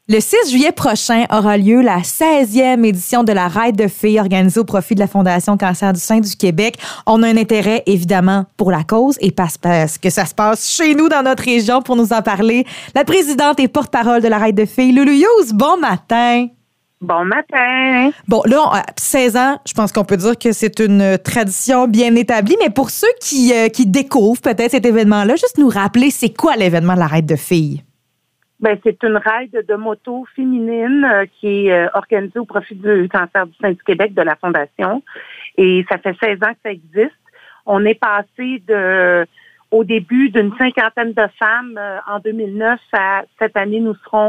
Le 6 juillet prochain aura lieu la 16e édition de la Ride de filles organisée au profit de la Fondation Cancer du sein du Québec. On a un intérêt, évidemment, pour la cause et parce que ça se passe chez nous, dans notre région. Pour nous en parler, la présidente et porte-parole de la Ride de filles, Loulou Hughes, bon matin. Bon matin. Bon, là, 16 ans, je pense qu'on peut dire que c'est une tradition bien établie, mais pour ceux qui découvrent peut-être cet événement-là, juste nous rappeler, c'est quoi l'événement de la Ride de filles? Ben, c'est une ride de moto féminine qui est organisée au profit du Cancer du sein du Québec de la Fondation. Et ça fait 16 ans que ça existe. On est passé au début d'une 50aine de femmes en 2009 à cette année, nous serons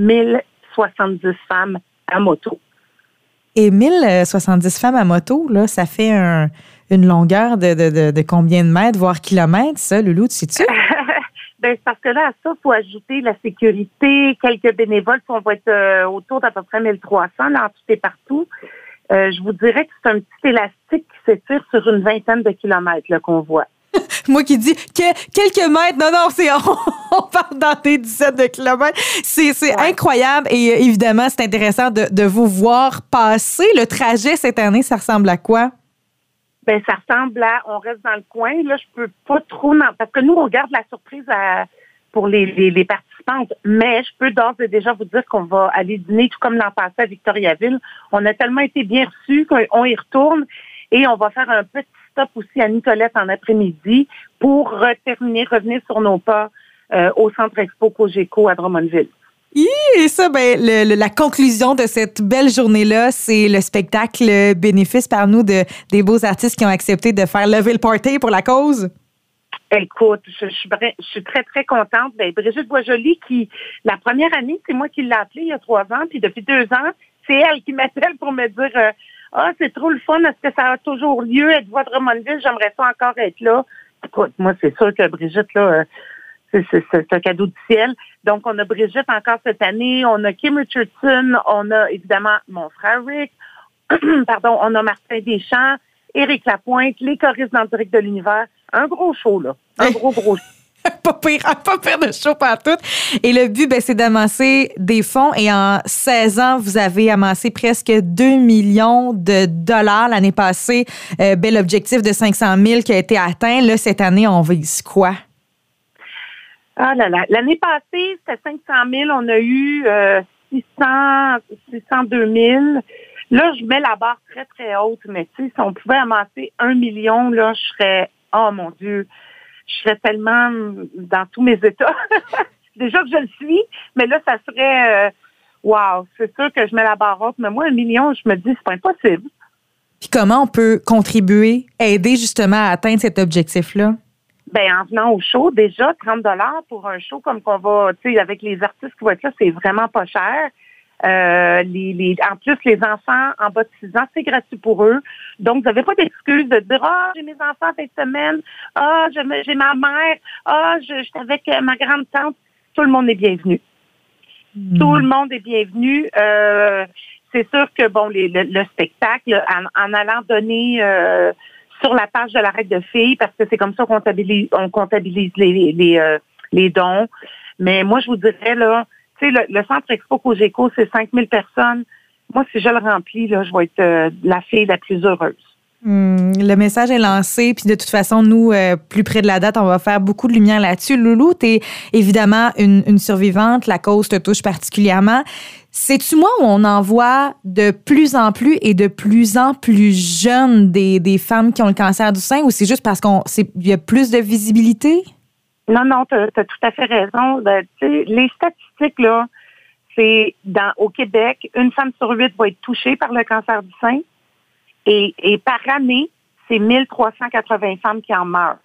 1070 femmes à moto. Et 1070 femmes à moto, là, ça fait une longueur de combien de mètres, voire kilomètres, ça, Loulou, tu sais-tu? Ben, c'est parce que là, à ça, il faut ajouter la sécurité, quelques bénévoles, on va être autour d'à peu près 1300, là, en tout et partout. Je vous dirais que c'est un petit élastique qui s'étire sur une vingtaine de kilomètres, là, qu'on voit. Moi qui dis quelques mètres, non, on parle dans des dizaines de kilomètres. C'est incroyable et évidemment, c'est intéressant de vous voir passer. Le trajet cette année, ça ressemble à quoi? Ben, ça ressemble à, on reste dans le coin. Là, je peux pas trop, parce que nous, on garde la surprise pour les participantes. Mais je peux d'ores et déjà vous dire qu'on va aller dîner, tout comme l'an passé à Victoriaville. On a tellement été bien reçus qu'on y retourne et on va faire un petit stop aussi à Nicolette en après-midi pour revenir sur nos pas au Centre Expo Cogeco à Drummondville. Et ça, ben, la conclusion de cette belle journée-là, c'est le spectacle bénéfice par nous des beaux artistes qui ont accepté de faire lever le party pour la cause. Écoute, je suis très, très contente. Ben, Brigitte Boisjoli, la première année, c'est moi qui l'ai appelée il y a 3 ans, puis depuis 2 ans, c'est elle qui m'appelle pour me dire c'est trop le fun, est-ce que ça a toujours lieu? Êtes-vous à Drummondville? J'aimerais ça encore être là. Écoute, moi, c'est sûr que Brigitte, là, c'est un cadeau du ciel. Donc, on a Brigitte encore cette année, on a Kim Richardson, on a évidemment mon frère Rick, on a Martin Deschamps, Éric Lapointe, les choristes dans le direct de l'univers. Un gros show, là. Un gros show. pas pire de show partout. Et le but, c'est d'amasser des fonds. Et en 16 ans, vous avez amassé presque 2 millions de dollars l'année passée. Bel objectif de 500 000 qui a été atteint. Là, cette année, on vise quoi? Ah là là. L'année passée, c'était 500 000. On a eu 602 000. Là, je mets la barre très, très haute. Mais tu sais, si on pouvait amasser 1 million, là, je serais, oh mon Dieu, je serais tellement dans tous mes états. Déjà que je le suis, mais là, ça serait, wow, c'est sûr que je mets la barre haute. Mais moi, 1 million, je me dis, c'est pas impossible. Puis comment on peut contribuer, aider justement à atteindre cet objectif-là? Ben, en venant au show, déjà, 30 $ pour un show comme qu'on va, tu sais, avec les artistes qui vont être là, c'est vraiment pas cher. En plus, les enfants en bas de 6 ans, c'est gratuit pour eux. Donc, vous n'avez pas d'excuse de dire, j'ai mes enfants cette semaine, j'ai ma mère, je suis avec ma grande-tante. Tout le monde est bienvenu. Tout le monde est bienvenu. C'est sûr que, bon, le spectacle, en allant donner sur la page de la Ride de filles, parce que c'est comme ça qu'on comptabilise les dons. Mais moi, je vous dirais, là, tu sais, le Centre Expo Cogeco, c'est 5000 personnes. Moi, si je le remplis, là, je vais être la fille la plus heureuse. Le message est lancé, puis de toute façon, nous, plus près de la date, on va faire beaucoup de lumière là-dessus. Loulou, t'es évidemment une survivante, la cause te touche particulièrement. Sais-tu, moi, où on en voit de plus en plus et de plus en plus jeunes des femmes qui ont le cancer du sein, ou c'est juste parce qu'il y a plus de visibilité? Non, t'as tout à fait raison. Les statistiques, là, c'est au Québec, 1 femme sur 8 va être touchée par le cancer du sein. Et par année, c'est 1380 femmes qui en meurent.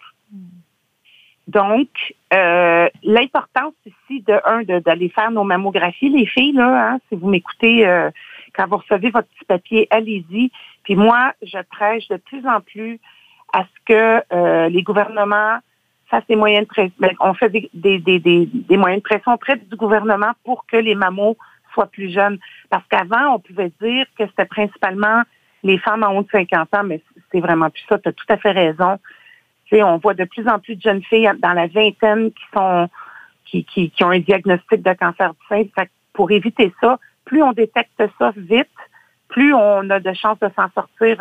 Donc, l'importance ici, d'aller faire nos mammographies, les filles, là, si vous m'écoutez, quand vous recevez votre petit papier, allez-y. Puis moi, je prêche de plus en plus à ce que les gouvernements fassent des moyens de pression. On fait des moyens de pression auprès du gouvernement pour que les mammos soient plus jeunes. Parce qu'avant, on pouvait dire que c'était principalement les femmes en haut de 50 ans, mais c'est vraiment plus ça. Tu as tout à fait raison. Tu sais, on voit de plus en plus de jeunes filles dans la vingtaine qui ont un diagnostic de cancer du sein. Fait que pour éviter ça, plus on détecte ça vite, plus on a de chances de s'en sortir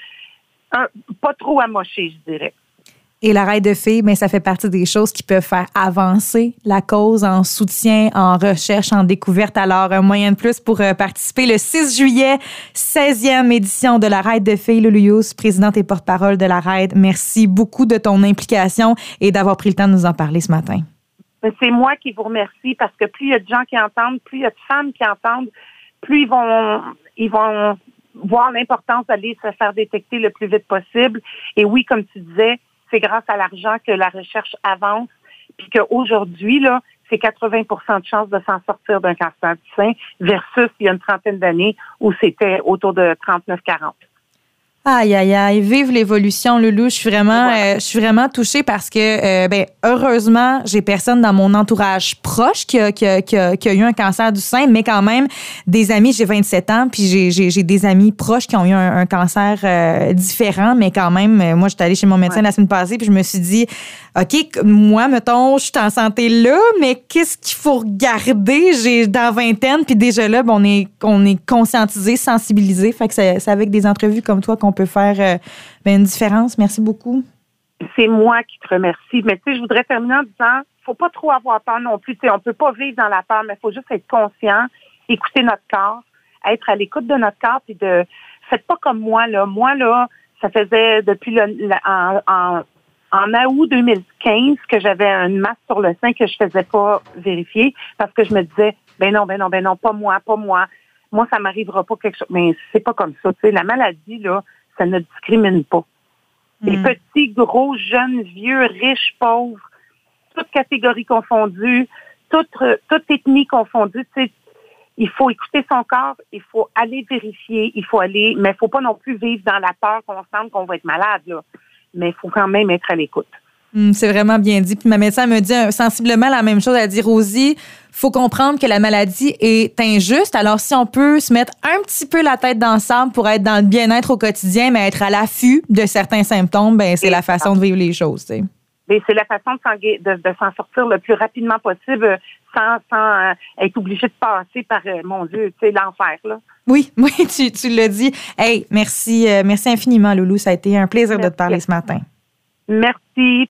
pas trop amoché, je dirais. Et la raide de filles, mais ça fait partie des choses qui peuvent faire avancer la cause en soutien, en recherche, en découverte. Alors, un moyen de plus pour participer le 6 juillet, 16e édition de la raide de filles. Loulou Yousse, présidente et porte-parole de la raide, merci beaucoup de ton implication et d'avoir pris le temps de nous en parler ce matin. C'est moi qui vous remercie parce que plus il y a de gens qui entendent, plus il y a de femmes qui entendent, plus ils vont voir l'importance d'aller se faire détecter le plus vite possible. Et oui, comme tu disais, c'est grâce à l'argent que la recherche avance, puis qu'aujourd'hui, là, c'est 80 de chances de s'en sortir d'un cancer du sein versus il y a une trentaine d'années où c'était autour de 39-40. Aïe, aïe, aïe. Vive l'évolution, Loulou. Je suis vraiment touchée parce que, heureusement, j'ai personne dans mon entourage proche qui a eu un cancer du sein, mais quand même, des amis, j'ai 27 ans, puis j'ai des amis proches qui ont eu un cancer différent, mais quand même, moi, j'étais allée chez mon médecin la semaine passée, puis je me suis dit, OK, moi, mettons, je suis en santé là, mais qu'est-ce qu'il faut regarder? J'ai dans vingtaine, puis déjà là, on est conscientisé, sensibilisé. Fait que c'est avec des entrevues comme toi qu'on peut faire une différence. Merci beaucoup. C'est moi qui te remercie. Mais tu sais, je voudrais terminer en disant, faut pas trop avoir peur non plus. Tu sais, on peut pas vivre dans la peur, mais il faut juste être conscient, écouter notre corps, être à l'écoute de notre corps, puis faites pas comme moi, là. Moi, là, ça faisait depuis en août 2015 que j'avais une masse sur le sein que je faisais pas vérifier parce que je me disais, ben non, pas moi. Moi, ça m'arrivera pas quelque chose. Mais c'est pas comme ça. Tu sais, la maladie, là, ça ne discrimine pas. Les petits, gros, jeunes, vieux, riches, pauvres, toutes catégories confondues, toute ethnie confondue, tu sais, il faut écouter son corps, il faut aller vérifier, mais il faut pas non plus vivre dans la peur constante qu'on va être malade, là. Mais il faut quand même être à l'écoute. C'est vraiment bien dit. Puis ma médecin me dit sensiblement la même chose. Elle dit, Rosie, faut comprendre que la maladie est injuste. Alors, si on peut se mettre un petit peu la tête dans le sable pour être dans le bien-être au quotidien, mais être à l'affût de certains symptômes, c'est la façon de vivre les choses. T'sais. Mais c'est la façon de s'en sortir le plus rapidement possible sans être obligé de passer par, mon Dieu, tu sais, l'enfer, là. Oui, tu l'as dit. Hey, merci infiniment, Loulou. Ça a été un plaisir de te parler ce matin. Merci.